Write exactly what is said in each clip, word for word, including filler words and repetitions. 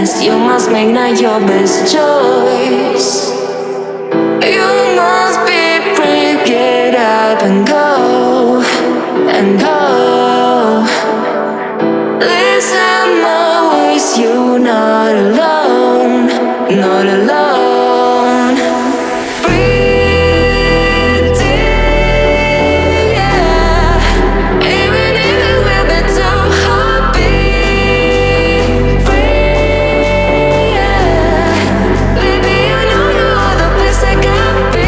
best. You must make now your best choice. You must be brave, get up and go, and go. Listen my voice, you're not alone, not alone. Breathe deep, yeah. Even if it will be too hard, be free, yeah. Baby, you know you are the best I can be.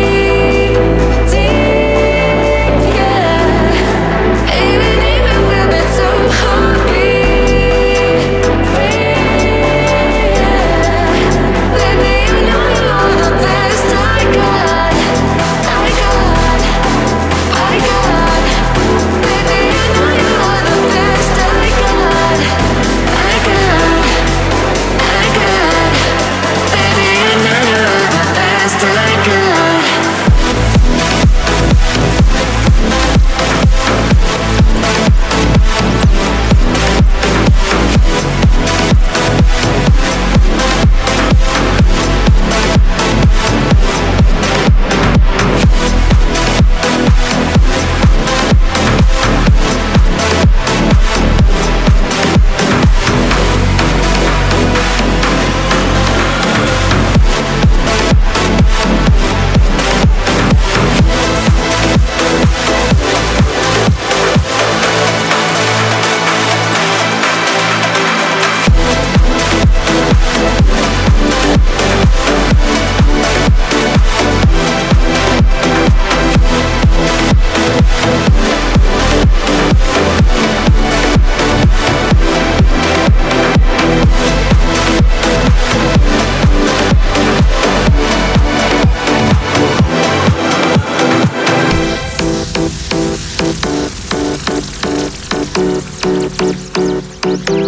Deep, yeah. Even if it will be too hard, be free, yeah. Baby, you know you are the best I got, I got, I got. Baby, you know you are the best I got, I got, I got. Baby, you know you are the best I got. Thank you.